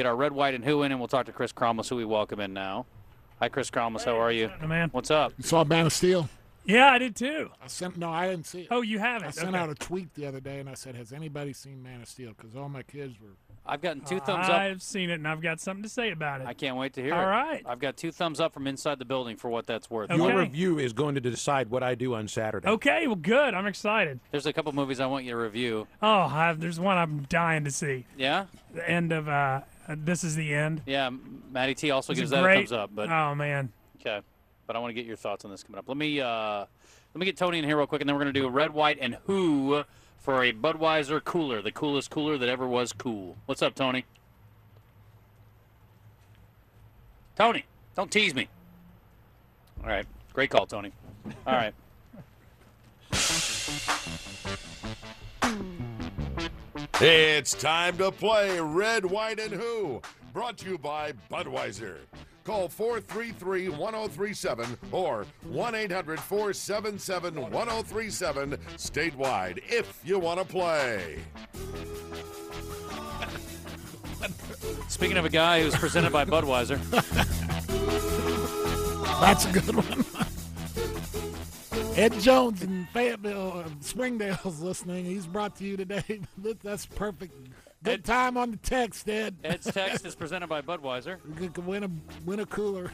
our Red, White, and Who in, and we'll talk to Chris Cromwell, who we welcome in now. Hi, Chris Cromwell. How are you? Man. What's up? You saw Man of Steel? Yeah, I did too. No, I didn't see it. Oh, you haven't? I sent out a tweet the other day, and I said, has anybody seen Man of Steel? Because all my kids were. I've gotten 2 thumbs up. I've seen it, and I've got something to say about it. I can't wait to hear it. All right. I've got 2 thumbs up from inside the building for what that's worth. Okay. Your review is going to decide what I do on Saturday. Okay, well, good. I'm excited. There's a couple movies I want you to review. Oh, there's one I'm dying to see. Yeah? The end of This Is the End. Yeah, Matty T also It's gives a that a great- thumbs up. But Oh, man. okay, but I want to get your thoughts on this coming up. Let me get Tony in here real quick, and then we're going to do Red, White, and Who for a Budweiser cooler, the coolest cooler that ever was cool. What's up, Tony? Tony, don't tease me. All right, great call, Tony. All right. It's time to play Red, White, and Who, brought to you by Budweiser. Call 433-1037 or 1-800-477-1037 statewide if you want to play. Speaking of a guy who's presented by Budweiser. That's a good one. Ed Jones in Fayetteville, Springdale's listening. He's brought to you today. That's perfect. Good time on the text, Ed. Ed's text is presented by Budweiser. You can win a cooler.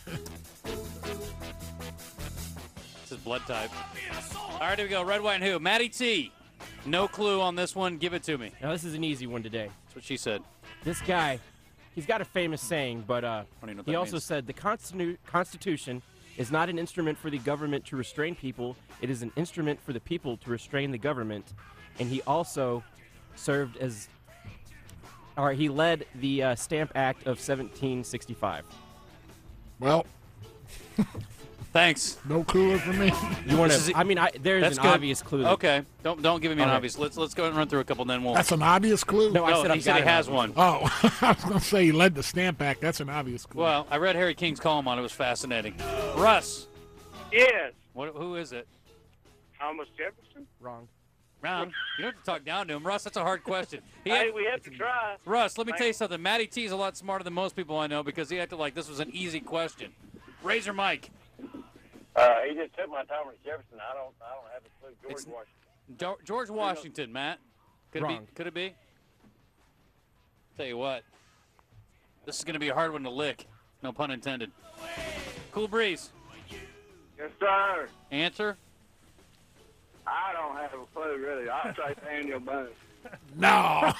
This is blood type. All right, here we go. Red, White, and Who. Matty T. No clue on this one. Give it to me. Now, this is an easy one today. That's what she said. This guy, he's got a famous saying, but he also means. said the Constitution is not an instrument for the government to restrain people. It is an instrument for the people to restrain the government. And he also served as, or he led the Stamp Act of 1765. Well, thanks. No cooler for me. You want This is- to? I mean, there's That's an good. obvious clue. that- Okay, don't give me an Okay. obvious. Let's go ahead and run through a couple, and then we'll. That's an obvious clue? No, I said he I've said got he an has obvious one. Oh, I was going to say he led the Stamp Act. That's an obvious clue. Well, I read Harry King's column on it. It was fascinating. Russ, Yes. who is it? Thomas Jefferson? Wrong. Ron, you don't have to talk down to him. Russ, that's a hard question. Hey, we have to try. Russ, let me tell you something. Matty T is a lot smarter than most people I know because he acted like this was an easy question. Razor Mike. He just took my Thomas Jefferson. I don't have a clue. George Washington. George Washington, Matt. Could Wrong. it be? Tell you what. This is going to be a hard one to lick. No pun intended. Cool Breeze. Yes, sir. Answer? I don't have a clue, really. I'll say Daniel Boone. No.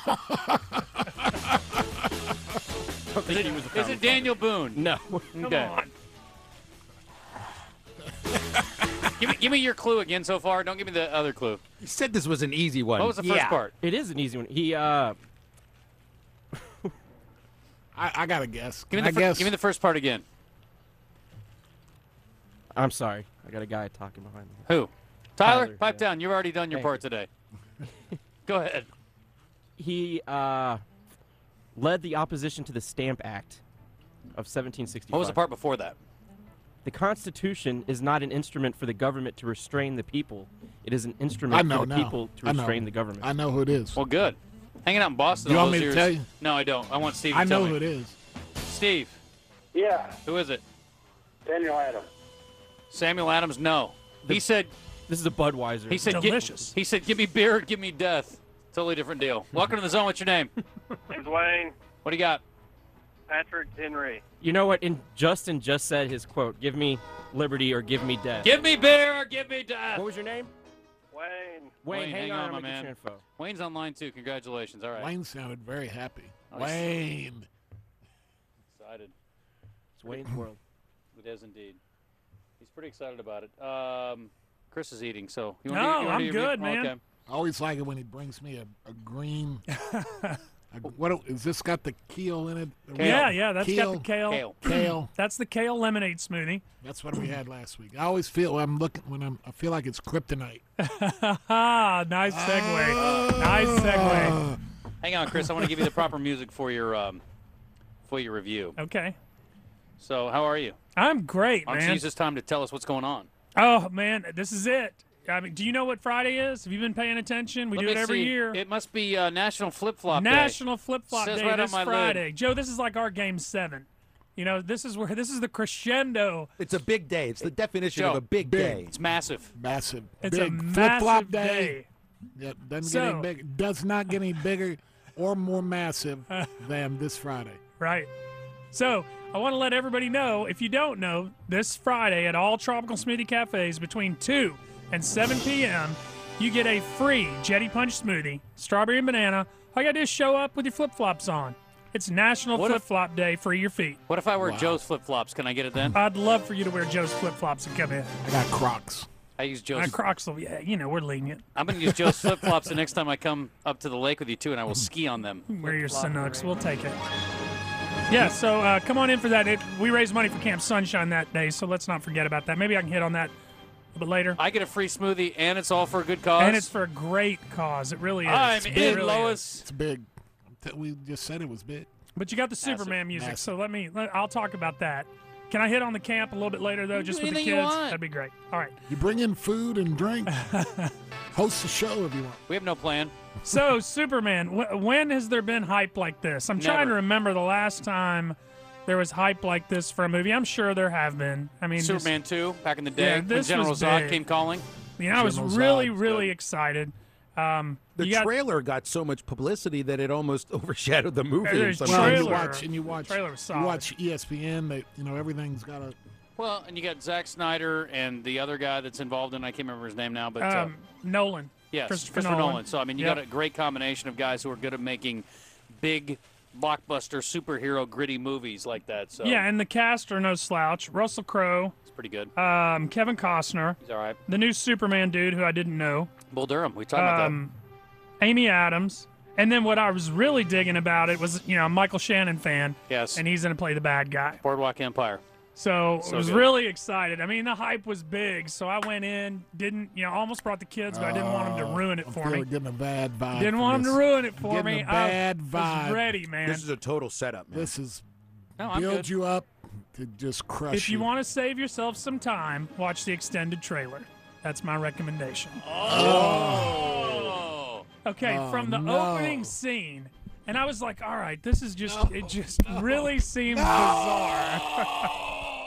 Is it Daniel Boone? No. Okay. Give me your clue again so far. Don't give me the other clue. You said this was an easy one. What was the first part? It is an easy one. He I got to guess. Give Can me I guess? give me the first part again. I'm sorry. I got a guy talking behind me. Who? Tyler, Tyler, pipe yeah. down. You've already done your Thank part today. Go ahead. He led the opposition to the Stamp Act of 1765. What was the part before that? The Constitution is not an instrument for the government to restrain the people. It is an instrument I know for the now. people to I know. restrain the government. I know who it is. Well, good. Hanging out in Boston You all want those me to years. tell you? No, I don't. I want Steve to I tell know me. who it is. Steve, Yeah, who is it? Daniel Adams. Samuel Adams? No. He said. This is a Budweiser. He said. Delicious. He said, "Give me beer, or give me death." Totally different deal. Welcome to the zone. What's your name? It's Wayne. What do you got? Patrick Henry. You know what? Justin just said his quote, "Give me liberty or give me death." Give me beer, or give me death. What was your name? Wayne. Wayne, hang on, my I'm gonna get man. your info. Wayne's online too. Congratulations. All right. Wayne sounded very happy. Nice. Wayne. Excited. It's Wayne's World. It is indeed. He's pretty excited about it. Chris is eating, so you No, wanna do I'm your good, oh, man. Okay. I always like it when he brings me a green. What is this got the keel in it? Yeah, that's got the Kale. kale. Kale. That's the kale lemonade smoothie. That's what we had last week. I always feel I feel like it's kryptonite. Nice segue. Nice segue. Hang on, Chris. I want to give you the proper music for your review. Okay. So, how are you? I'm great, I'll just man. use this time to tell us what's going on. Oh, man, this is it. I mean, do you know what Friday is? Have you been paying attention? We Let do me it every see. year. It must be National Flip Flop Day. National Flip Flop Says Day right on this my lid. Friday. Joe, this is like our Game 7. You know, this is the crescendo. It's a big day. It's the definition of Joe, a big day. It's massive. Massive. It's big a flip-flop massive day. day. Yep, doesn't So- get any bigger. Does not get any bigger or more massive than this Friday. Right. So I want to let everybody know, if you don't know, this Friday at all Tropical Smoothie Cafes between 2 and 7 p.m., you get a free Jetty Punch smoothie, strawberry and banana. All you got to do is show up with your flip-flops on. It's National What if- Flip-Flop Day. Free your feet. What if I wear Joe's flip flops? Can I get it then? I'd love for you to wear Joe's flip-flops and come in. I got Crocs. I use Joe's. Crocs, yeah, you know, we're lenient. I'm going to use Joe's flip flops the next time I come up to the lake with you too, and I will ski on them. Wear your Sanooks. We'll take it. Yeah, so come on in for that. We raise money for Camp Sunshine that day, so let's not forget about that. Maybe I can hit on that a little bit later. I get a free smoothie, and it's all for a good cause. And it's for a great cause. It really is. I'm It in, really Lois. is. It's big. We just said it was big. But you got the Superman music, Massive. so I'll talk about that. Can I hit on the camp a little bit later, though, just with the Anything you kids? want. That'd be great. All right. You bring in food and drink. Host the show if you want. We have no plan. So, Superman, when has there been hype like this? I'm trying to Never. remember the last time there was hype like this for a movie. I'm sure there have been. I mean, Superman 2, back in the day, Yeah, when this General was Zod big. came calling. I was General really, Zod's really good. excited. The You got- trailer got so much publicity that it almost overshadowed the movie. in There's some Well, trailer. you watch Trailer was you solid. watch ESPN. They, everything's got a. Well, and you got Zack Snyder and the other guy that's involved in, I can't remember his name now, but Nolan. yes, Christopher Nolan. Nolan. So, I mean, you Yep. got a great combination of guys who are good at making big, blockbuster, superhero, gritty movies like that. So Yeah, and the cast are no slouch. Russell Crowe, it's pretty good. Kevin Costner, He's all right. the new Superman dude who I didn't know, Bull Durham, we talked about Amy Adams, and then what I was really digging about it was, I'm a Michael Shannon fan, that. Yes, and he's going to play the bad guy. Boardwalk Empire. So I So was good. really excited. I mean, the hype was big, so I went in, almost brought the kids, but I didn't want them to ruin it I'm for me. getting a bad vibe. Didn't from want them this. to ruin it for Getting me. a bad I vibe. was ready, man. This is a total setup, man. This is No, I'm build good. you up to just crush If you want to save yourself some time, watch the extended trailer. That's my recommendation. Oh. Okay, Oh, from the no. opening scene, and I was like, all right, this is just, it just really seems bizarre.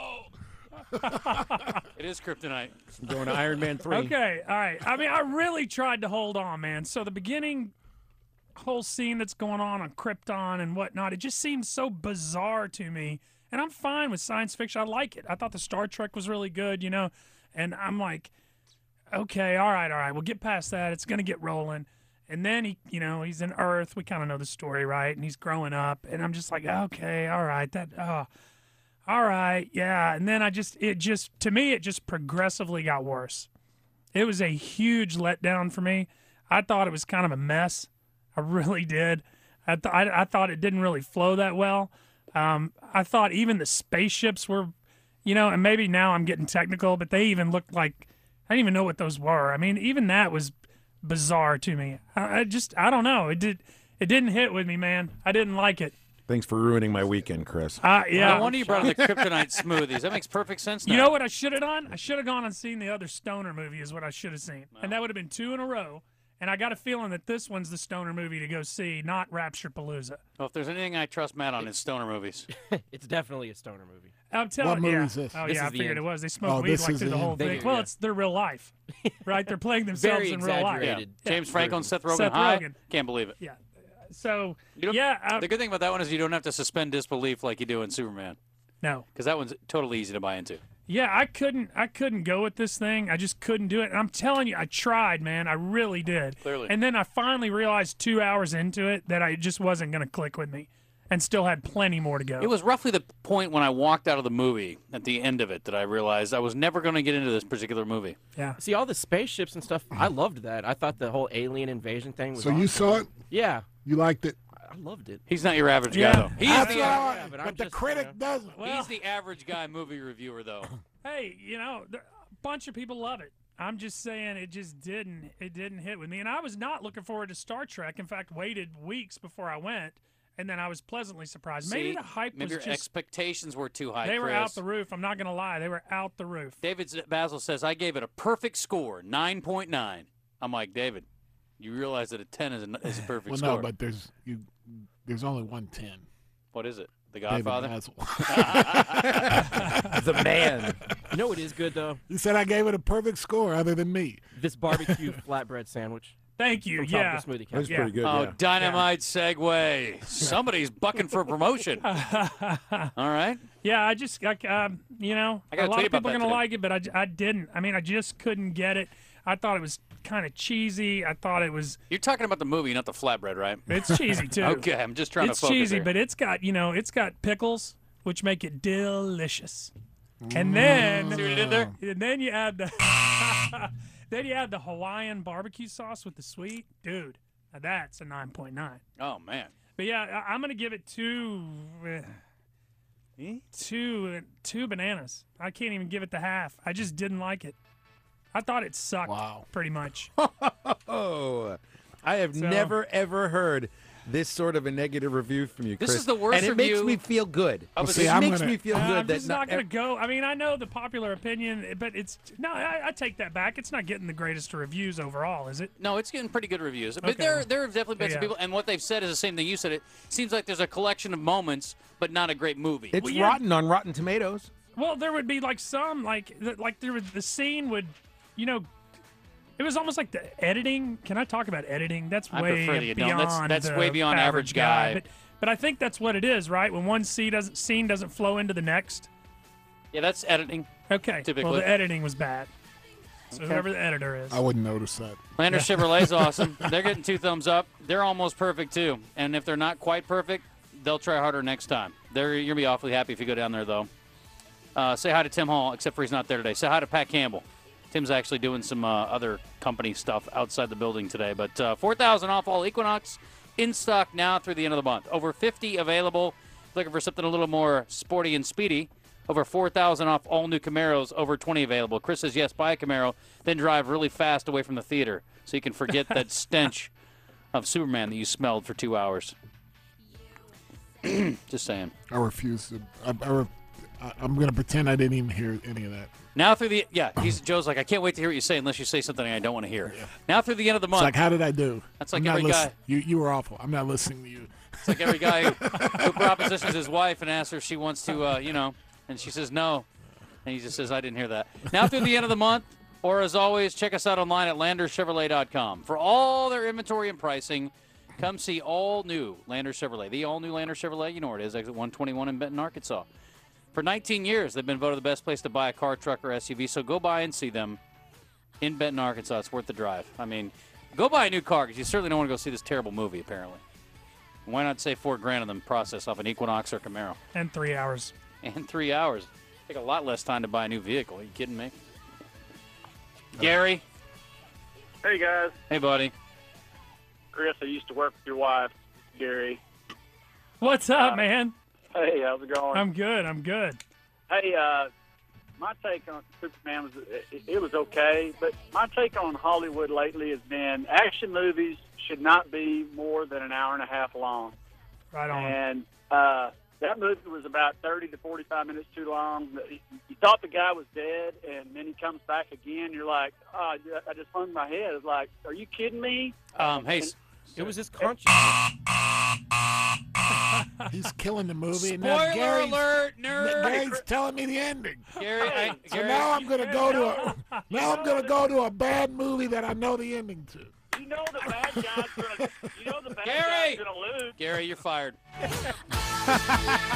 It is kryptonite. I'm going to Iron Man 3. Okay, all right. I mean, I really tried to hold on, man. So the beginning whole scene that's going on Krypton and whatnot, it just seems so bizarre to me. And I'm fine with science fiction. I like it. I thought the Star Trek was really good, and I'm like, okay, all right, we'll get past that. It's going to get rolling. And then he's in Earth. We kind of know the story, right? And he's growing up, and I'm just like, okay, all right, all right, yeah. And then to me, it just progressively got worse. It was a huge letdown for me. I thought it was kind of a mess. I really did. I thought it didn't really flow that well. I thought even the spaceships were, and maybe now I'm getting technical, but they even looked like, I didn't even know what those were. I mean, even that was bizarre to me. I don't know. It didn't hit with me, man. I didn't like it. Thanks for ruining my weekend, Chris. Yeah. No wonder you brought up the kryptonite smoothies. That makes perfect sense now. You know what I should have done? I should have gone and seen the other Stoner movie is what I should have seen. And that would have been 2 in a row. And I got a feeling that this one's the Stoner movie to go see, not Rapture Palooza. Well, if there's anything I trust Matt on, it's stoner movies. It's definitely a stoner movie. I'm telling What you. movie is this? Oh, This yeah, I is the figured end. it was. They smoked Oh, weed this like is through the the whole end. They thing. do, Well, yeah. it's their real life, right? They're playing themselves Very in real life. exaggerated. James Franco and Seth Rogen. Seth Hi. Rogen. Can't believe it. Yeah. So, You don't- yeah. The good thing about that one is you don't have to suspend disbelief like you do in Superman, No. because that one's totally easy to buy into. Yeah, I couldn't go with this thing. I just couldn't do it. And I'm telling you, I tried, man. I really did. Clearly. And then I finally realized 2 hours into it that I just wasn't going to click with me and still had plenty more to go. It was roughly the point when I walked out of the movie at the end of it that I realized I was never going to get into this particular movie. yeah. See, all the spaceships and stuff, I loved that. I thought the whole alien invasion thing was So you saw it? Yeah, You liked it? I loved it. He's not your average Yeah. guy, though. He's That's the, all average, right, but but I'm the just, critic doesn't. Well, he's the average guy movie reviewer, though. hey, a bunch of people love it. I'm just saying it didn't hit with me. And I was not looking forward to Star Trek. In fact, waited weeks before I went. and then I was pleasantly surprised. Maybe See? the hype Maybe was your just expectations were too high, they were Chris. out the roof. I'm not going to lie. They were out the roof. David Basil says, I gave it a perfect score, 9.9. I'm like, David, you realize that a 10 is a perfect Well, score. no, but there's only one 10. What is it? The David Godfather? Basil. The man. You know what is good though? He said I gave it a perfect score other than me. This barbecue flatbread sandwich Thank you. from Yeah. Tropical Smoothie That was Cat. pretty good. Oh, yeah. dynamite segue. Somebody's bucking for a promotion. All right. Yeah, I just, you know, I gotta a lot tweet of people about are that going to today. like it, but I didn't. I mean, I just couldn't get it. I thought it was kind of cheesy. I thought it was, You're talking about the movie, not the flatbread, right? it's cheesy too. Okay, I'm just trying It's to focus cheesy, here. but it's got, you know, it's got pickles, which make it delicious. And then, See what he did there? and then you add the, then you add the Hawaiian barbecue sauce with the sweet. Dude, now that's a 9.9. Oh, man. But yeah, I'm going to give it two bananas. I can't even give it the half. I just didn't like it. I thought it sucked. Wow. Pretty much. Oh, I have So- never ever heard this sort of a negative review from you, This Chris. is the worst and it review- makes me feel good. I was- see, it I'm makes gonna- me feel good I'm that just not going to go. I mean, I know the popular opinion, but it's no. I take that back. It's not getting the greatest reviews overall, is it? No, it's getting pretty good reviews. But Okay. there have definitely been some Yeah. people, and what they've said is the same thing you said. It seems like there's a collection of moments, but not a great movie. it's Well, yeah. rotten on Rotten Tomatoes. Well, there would be like some like there was the scene would, you know. It was almost like the editing. Can I talk about editing? That's I way prefer that you don't. beyond. That's the way beyond average guy. But I think that's what it is, right? When one scene doesn't flow into the next. Yeah, that's editing. Okay. Typically. Well, the editing was bad. So whoever the editor is. I wouldn't notice that. Lander Chevrolet's awesome. They're getting 2 thumbs up. They're almost perfect, too. And if they're not quite perfect, they'll try harder next time. You're going to be awfully happy if you go down there, though. Say hi to Tim Hall, except for he's not there today. Say hi to Pat Campbell. Tim's actually doing some other company stuff outside the building today. But $4,000 off all Equinox in stock now through the end of the month. Over 50 available. Looking for something a little more sporty and speedy. Over 4,000 off all new Camaros. Over 20 available. Chris says, yes, buy a Camaro, then drive really fast away from the theater so you can forget that stench of Superman that you smelled for 2 hours. Just saying. I refuse to. I'm going to pretend I didn't even hear any of that. Now through the Joe's like, I can't wait to hear what you say unless you say something I don't want to hear. Now through the end of the It's month. like, how did I do? That's like I'm not every guy. You were awful. I'm not listening to you. It's like every guy who propositions his wife and asks her if she wants to, and she says no. And he just says, I didn't hear that. Now through the end of the month, or as always, check us out online at landerchevrolet.com. For all their inventory and pricing, come see all new Lander Chevrolet. The all new Lander Chevrolet, you know where it is, exit 121 in Benton, Arkansas. For 19 years, they've been voted the best place to buy a car, truck, or SUV. So go by and see them in Benton, Arkansas. It's worth the drive. I mean, go buy a new car because you certainly don't want to go see this terrible movie, apparently. Why not save $4,000 and then process off an Equinox or Camaro? And 3 hours. And 3 hours. Take a lot less time to buy a new vehicle. Are you kidding me? Gary. Hey, guys. Hey, buddy. Chris, I used to work with your wife, Gary. What's up, man? Hey, how's it going? I'm good. Hey, my take on Superman was it was okay, but my take on Hollywood lately has been action movies should not be more than an hour and a half long. Right on. And that movie was about 30 to 45 minutes too long. You thought the guy was dead, and then he comes back again. You're like, oh, I just hung my head. It's like, are you kidding me? Hey, It was his conscience. He's killing the movie. and spoiler now Gary's, alert, nerd. Gary's telling me the ending. Gary, So Gary, now I'm gonna go to a bad movie that I know the ending to. You know the bad guy's gonna. You know the bad Gary! guy's gonna lose. Gary, you're fired.